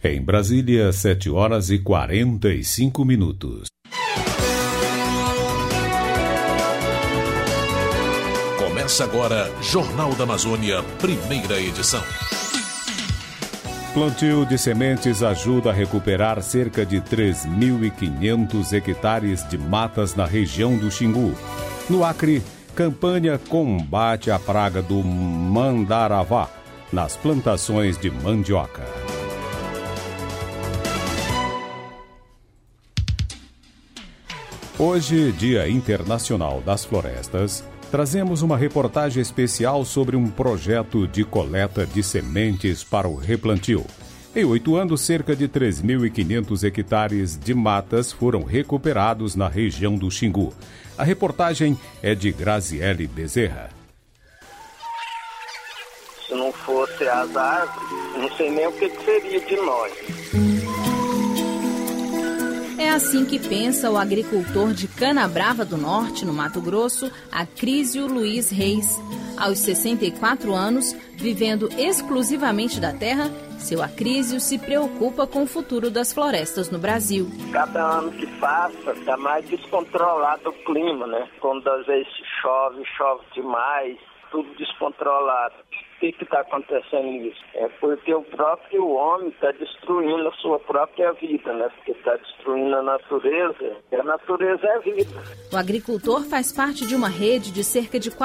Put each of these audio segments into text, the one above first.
Em Brasília, 7h45. Começa agora, Jornal da Amazônia, primeira edição. Plantio de sementes ajuda a recuperar cerca de 3.500 hectares de matas na região do Xingu. No Acre, campanha combate a praga do mandaravá nas plantações de mandioca. Hoje, Dia Internacional das Florestas, trazemos uma reportagem especial sobre um projeto de coleta de sementes para o replantio. Em 8 anos, cerca de 3.500 hectares de matas foram recuperados na região do Xingu. A reportagem é de Graziele Bezerra. Se não fosse as árvores, não sei nem o que seria de nós. É assim que pensa o agricultor de Canabrava do Norte, no Mato Grosso, Acrísio Luiz Reis. Aos 64 anos, vivendo exclusivamente da terra, seu Acrísio se preocupa com o futuro das florestas no Brasil. Cada ano que passa, está mais descontrolado o clima, né? Quando às vezes chove demais, tudo descontrolado. Por que está acontecendo isso? É porque o próprio homem está destruindo a sua própria vida, né? Porque está destruindo a natureza, e a natureza é vida. O agricultor faz parte de uma rede de cerca de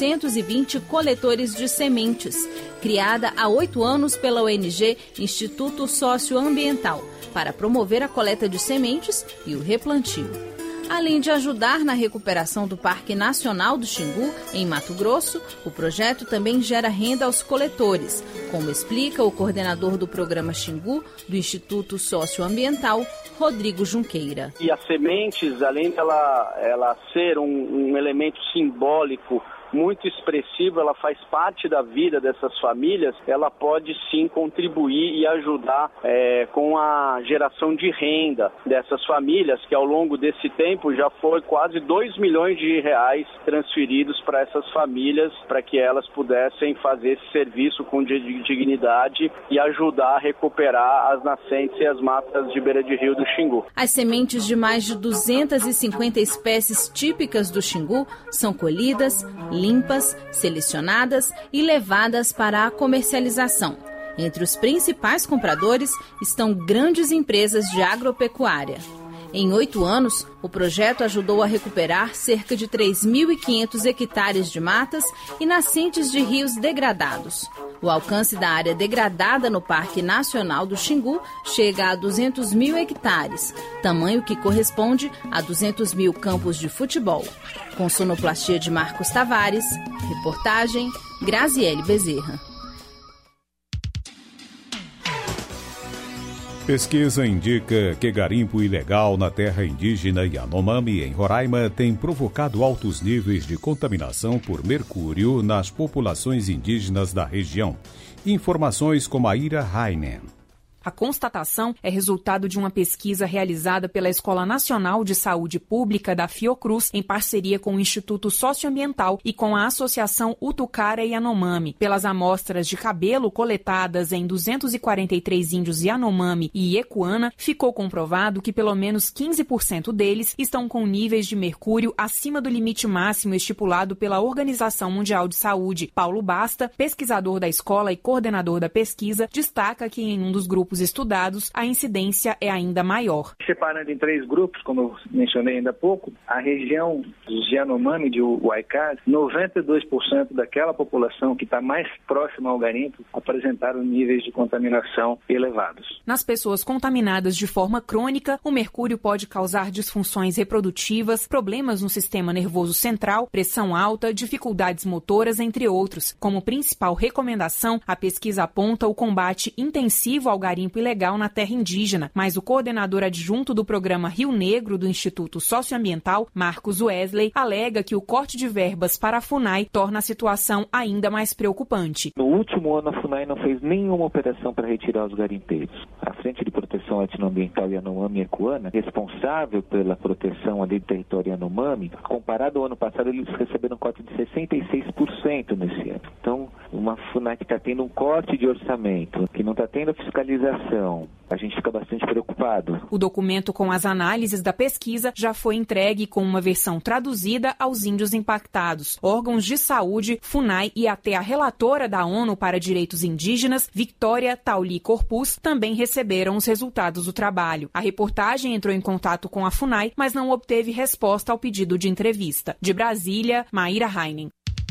420 coletores de sementes, criada há 8 anos pela ONG Instituto Socioambiental, para promover a coleta de sementes e o replantio. Além de ajudar na recuperação do Parque Nacional do Xingu, em Mato Grosso, o projeto também gera renda aos coletores, como explica o coordenador do programa Xingu do Instituto Socioambiental, Rodrigo Junqueira. E as sementes, além dela ser um elemento simbólico muito expressivo, ela faz parte da vida dessas famílias, ela pode sim contribuir e ajudar com a geração de renda dessas famílias, que ao longo desse tempo já foi quase 2 milhões de reais transferidos para essas famílias, para que elas pudessem fazer esse serviço com dignidade e ajudar a recuperar as nascentes e as matas de beira de rio do Xingu. As sementes de mais de 250 espécies típicas do Xingu são colhidas, limpas, selecionadas e levadas para a comercialização. Entre os principais compradores estão grandes empresas de agropecuária. Em 8 anos, o projeto ajudou a recuperar cerca de 3.500 hectares de matas e nascentes de rios degradados. O alcance da área degradada no Parque Nacional do Xingu chega a 200 mil hectares, tamanho que corresponde a 200 mil campos de futebol. Com sonoplastia de Marcos Tavares, reportagem Graziele Bezerra. Pesquisa indica que garimpo ilegal na terra indígena Yanomami, em Roraima, tem provocado altos níveis de contaminação por mercúrio nas populações indígenas da região. Informações com Maíra Rainen. A constatação é resultado de uma pesquisa realizada pela Escola Nacional de Saúde Pública da Fiocruz, em parceria com o Instituto Socioambiental e com a Associação Utucara Yanomami. Pelas amostras de cabelo coletadas em 243 índios Yanomami e Iecuana, ficou comprovado que pelo menos 15% deles estão com níveis de mercúrio acima do limite máximo estipulado pela Organização Mundial de Saúde. Paulo Basta, pesquisador da escola e coordenador da pesquisa, destaca que em um dos grupos estudados, a incidência é ainda maior. Separando em 3 grupos, como eu mencionei ainda há pouco, a região dos Yanomami de Huaycás, 92% daquela população que está mais próxima ao garimpo apresentaram níveis de contaminação elevados. Nas pessoas contaminadas de forma crônica, o mercúrio pode causar disfunções reprodutivas, problemas no sistema nervoso central, pressão alta, dificuldades motoras, entre outros. Como principal recomendação, a pesquisa aponta o combate intensivo ao garimpo ilegal na terra indígena, mas o coordenador adjunto do programa Rio Negro do Instituto Socioambiental, Marcos Wesley, alega que o corte de verbas para a FUNAI torna a situação ainda mais preocupante. No último ano, a FUNAI não fez nenhuma operação para retirar os garimpeiros. A Frente de Proteção Etnoambiental Yanomami Iecuana, responsável pela proteção ali do território Yanomami, comparado ao ano passado, eles receberam um corte de 66% nesse ano. Então, uma FUNAI que está tendo um corte de orçamento, que não está tendo fiscalização, a gente fica bastante preocupado. O documento com as análises da pesquisa já foi entregue com uma versão traduzida aos índios impactados. Órgãos de saúde, FUNAI e até a relatora da ONU para Direitos Indígenas, Victoria Tauli Corpus, também receberam os resultados do trabalho. A reportagem entrou em contato com a FUNAI, mas não obteve resposta ao pedido de entrevista. De Brasília, Maíra Heinen.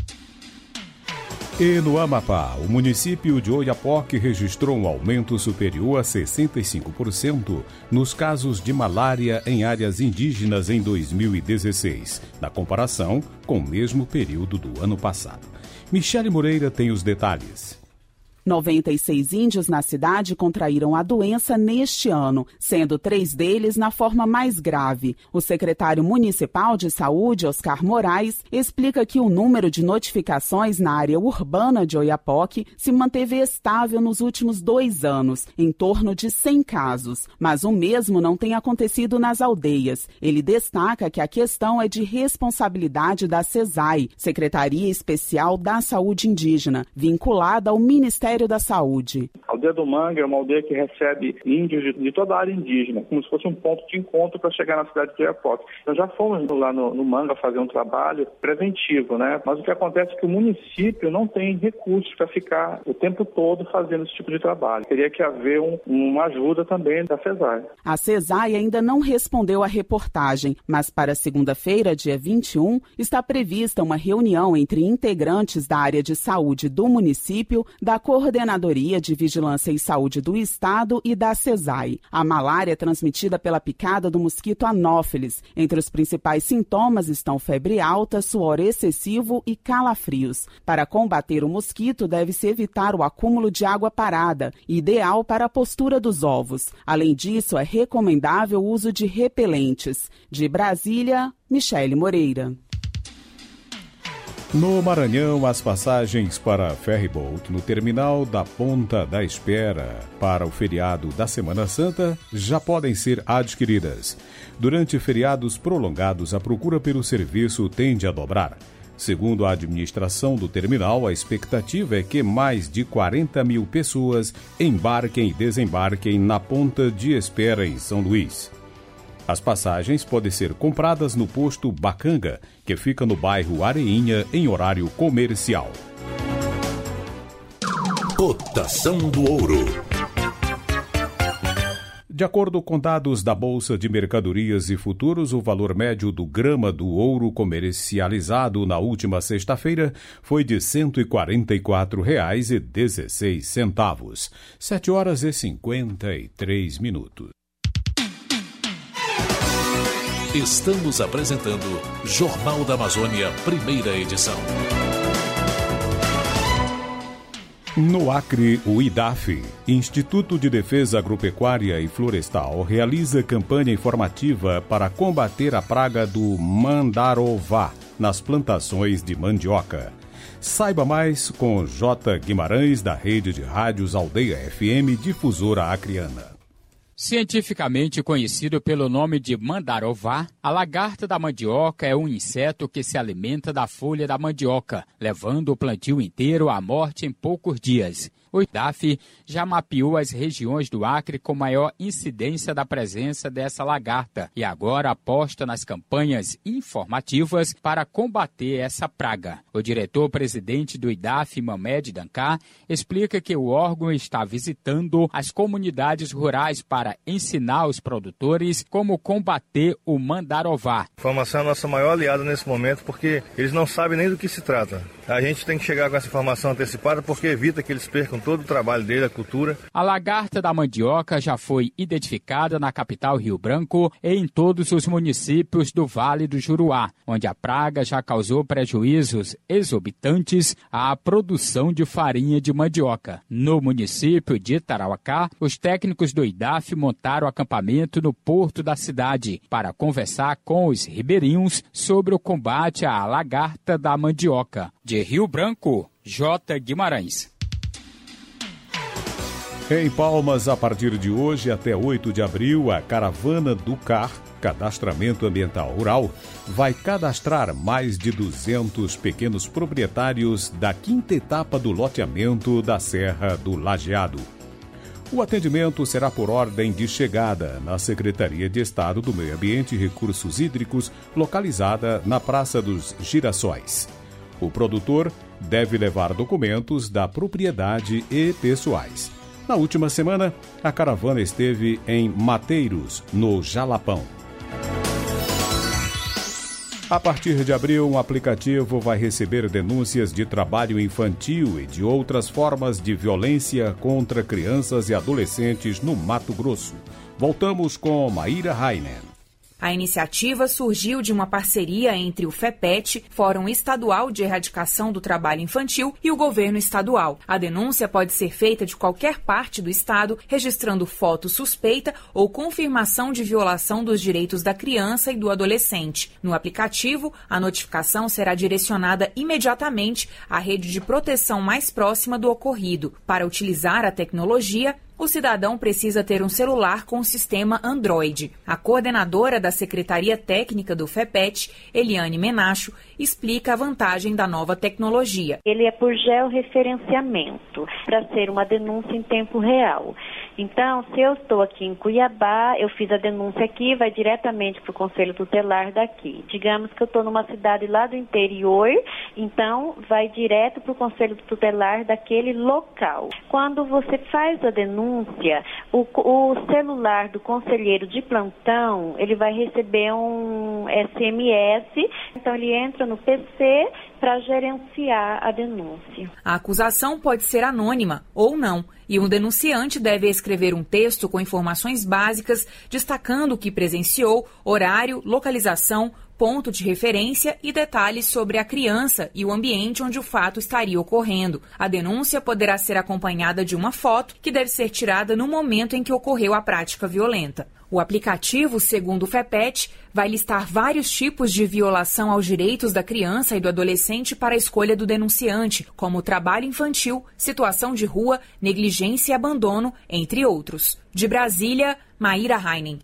E no Amapá, o município de Oiapoque registrou um aumento superior a 65% nos casos de malária em áreas indígenas em 2016, na comparação com o mesmo período do ano passado. Michele Moreira tem os detalhes. 96 índios na cidade contraíram a doença neste ano, sendo 3 deles na forma mais grave. O secretário municipal de saúde, Oscar Moraes, explica que o número de notificações na área urbana de Oiapoque se manteve estável nos últimos 2 anos, em torno de 100 casos. Mas o mesmo não tem acontecido nas aldeias. Ele destaca que a questão é de responsabilidade da SESAI, Secretaria Especial da Saúde Indígena, vinculada ao Ministério da Saúde. A aldeia do Manga é uma aldeia que recebe índios de toda a área indígena, como se fosse um ponto de encontro para chegar na cidade de Oiapoque. Nós já fomos lá no Manga fazer um trabalho preventivo, né? Mas o que acontece é que o município não tem recursos para ficar o tempo todo fazendo esse tipo de trabalho. Teria que haver uma ajuda também da SESAI. A SESAI ainda não respondeu à reportagem, mas para segunda-feira, dia 21, está prevista uma reunião entre integrantes da área de saúde do município, da Coordenadoria de Vigilância e Saúde do Estado e da SESAI. A malária é transmitida pela picada do mosquito anófeles. Entre os principais sintomas estão febre alta, suor excessivo e calafrios. Para combater o mosquito, deve-se evitar o acúmulo de água parada, ideal para a postura dos ovos. Além disso, é recomendável o uso de repelentes. De Brasília, Michele Moreira. No Maranhão, as passagens para ferryboat no terminal da Ponta da Espera para o feriado da Semana Santa já podem ser adquiridas. Durante feriados prolongados, a procura pelo serviço tende a dobrar. Segundo a administração do terminal, a expectativa é que mais de 40 mil pessoas embarquem e desembarquem na Ponta de Espera em São Luís. As passagens podem ser compradas no posto Bacanga, que fica no bairro Areinha, em horário comercial. Cotação do ouro. De acordo com dados da Bolsa de Mercadorias e Futuros, o valor médio do grama do ouro comercializado na última sexta-feira foi de R$ 144,16. 7h53. Estamos apresentando Jornal da Amazônia, primeira edição. No Acre, o IDAF, Instituto de Defesa Agropecuária e Florestal, realiza campanha informativa para combater a praga do mandarová nas plantações de mandioca. Saiba mais com J. Guimarães, da Rede de Rádios Aldeia FM, difusora acreana. Cientificamente conhecido pelo nome de mandarová, a lagarta da mandioca é um inseto que se alimenta da folha da mandioca, levando o plantio inteiro à morte em poucos dias. O IDAF já mapeou as regiões do Acre com maior incidência da presença dessa lagarta e agora aposta nas campanhas informativas para combater essa praga. O diretor-presidente do IDAF, Mamed Dankar, explica que o órgão está visitando as comunidades rurais para ensinar os produtores como combater o mandarová. A informação é a nossa maior aliada nesse momento porque eles não sabem nem do que se trata. A gente tem que chegar com essa informação antecipada porque evita que eles percam todo o trabalho dele, a cultura. A lagarta da mandioca já foi identificada na capital Rio Branco e em todos os municípios do Vale do Juruá, onde a praga já causou prejuízos exorbitantes à produção de farinha de mandioca. No município de Tarauacá, os técnicos do IDAF montaram acampamento no porto da cidade para conversar com os ribeirinhos sobre o combate à lagarta da mandioca. De Rio Branco, J. Guimarães. Em Palmas, a partir de hoje até 8 de abril, a Caravana do CAR, Cadastramento Ambiental Rural, vai cadastrar mais de 200 pequenos proprietários da 5ª etapa do loteamento da Serra do Lajeado. O atendimento será por ordem de chegada na Secretaria de Estado do Meio Ambiente e Recursos Hídricos, localizada na Praça dos Girassóis. O produtor deve levar documentos da propriedade e pessoais. Na última semana, a caravana esteve em Mateiros, no Jalapão. A partir de abril, um aplicativo vai receber denúncias de trabalho infantil e de outras formas de violência contra crianças e adolescentes no Mato Grosso. Voltamos com Maíra Rainer. A iniciativa surgiu de uma parceria entre o FEPET, Fórum Estadual de Erradicação do Trabalho Infantil, e o governo estadual. A denúncia pode ser feita de qualquer parte do estado, registrando foto suspeita ou confirmação de violação dos direitos da criança e do adolescente. No aplicativo, a notificação será direcionada imediatamente à rede de proteção mais próxima do ocorrido. Para utilizar a tecnologia, o cidadão precisa ter um celular com o sistema Android. A coordenadora da Secretaria Técnica do FEPET, Eliane Menacho, explica a vantagem da nova tecnologia. Ele é por georreferenciamento, para ser uma denúncia em tempo real. Então, se eu estou aqui em Cuiabá, eu fiz a denúncia aqui, vai diretamente para o Conselho Tutelar daqui. Digamos que eu estou numa cidade lá do interior, então vai direto para o Conselho Tutelar daquele local. Quando você faz a denúncia, o celular do conselheiro de plantão, ele vai receber um SMS, então ele entra no PC para gerenciar a denúncia. A acusação pode ser anônima ou não, e um denunciante deve escrever um texto com informações básicas, destacando o que presenciou, horário, localização, ponto de referência e detalhes sobre a criança e o ambiente onde o fato estaria ocorrendo. A denúncia poderá ser acompanhada de uma foto que deve ser tirada no momento em que ocorreu a prática violenta. O aplicativo, segundo o FEPET, vai listar vários tipos de violação aos direitos da criança e do adolescente para a escolha do denunciante, como trabalho infantil, situação de rua, negligência e abandono, entre outros. De Brasília, Maíra Rainer.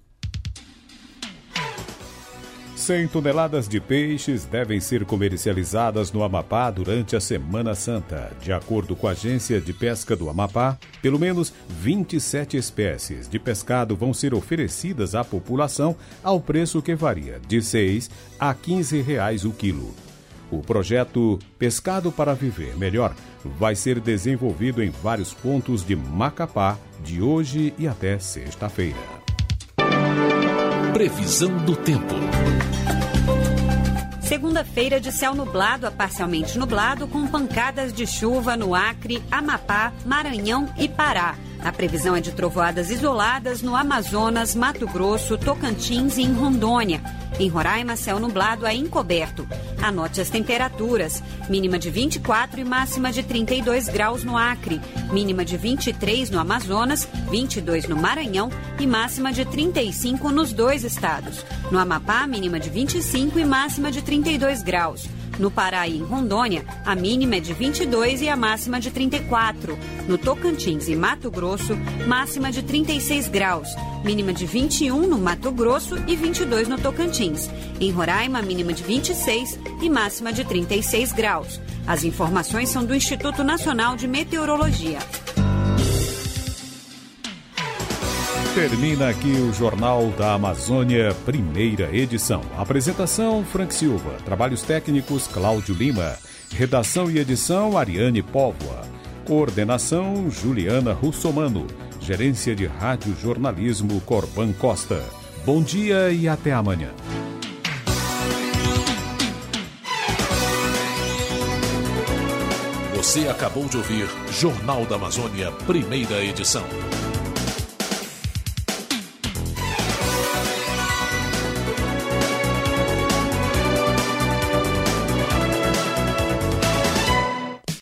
100 toneladas de peixes devem ser comercializadas no Amapá durante a Semana Santa. De acordo com a Agência de Pesca do Amapá, pelo menos 27 espécies de pescado vão ser oferecidas à população ao preço que varia de R$ 6 a R$ 15 o quilo. O projeto Pescado para Viver Melhor vai ser desenvolvido em vários pontos de Macapá de hoje e até sexta-feira. Previsão do tempo. Segunda-feira de céu nublado a parcialmente nublado, com pancadas de chuva no Acre, Amapá, Maranhão e Pará. A previsão é de trovoadas isoladas no Amazonas, Mato Grosso, Tocantins e em Rondônia. Em Roraima, céu nublado a encoberto. Anote as temperaturas. Mínima de 24 e máxima de 32 graus no Acre. Mínima de 23 no Amazonas, 22 no Maranhão e máxima de 35 nos dois estados. No Amapá, mínima de 25 e máxima de 32 graus. No Pará e em Rondônia, a mínima é de 22 e a máxima de 34. No Tocantins e Mato Grosso, máxima de 36 graus. Mínima de 21 no Mato Grosso e 22 no Tocantins. Em Roraima, mínima de 26 e máxima de 36 graus. As informações são do Instituto Nacional de Meteorologia. Termina aqui o Jornal da Amazônia, primeira edição. Apresentação, Frank Silva. Trabalhos técnicos, Cláudio Lima. Redação e edição, Ariane Póvoa. Coordenação, Juliana Russomano. Gerência de Rádio Jornalismo, Corban Costa. Bom dia e até amanhã. Você acabou de ouvir Jornal da Amazônia, primeira edição.